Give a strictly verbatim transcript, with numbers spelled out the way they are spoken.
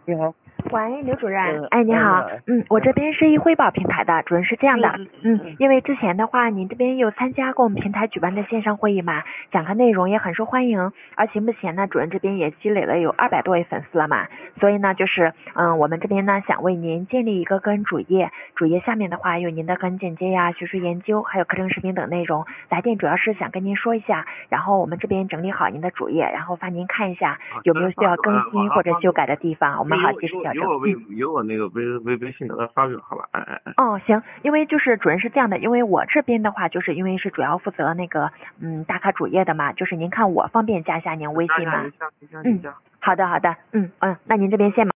你好， 喂，刘主任， 嗯哎，你好， 哎嗯，我这边是一汇报平台的，主任是这样的， 嗯嗯，因为之前的话，您这边有参加过我们平台举办的线上会议嘛，讲课内容也很受欢迎，而且目前呢，主任这边也积累了有二百多位粉丝了嘛，所以呢，就是嗯，我们这边呢想为您建立一个个人主页，主页下面的话有您的个人简介呀、学术研究，还有课程视频等内容。来电主要是想跟您说一下，然后我们这边整理好您的主页，然后发您看一下有没有需要更新或者修改的地方，我们好及时调整。 有我微有我那个微微微信的发给我好吧？哎哎哎。 哦，行，因为就是主任是这样的，因为我这边的话，就是因为是主要负责那个嗯打卡主页的嘛，就是您看我方便加一下您微信吗？ 加加加加加嗯，好的好的，嗯嗯，那您这边先忙。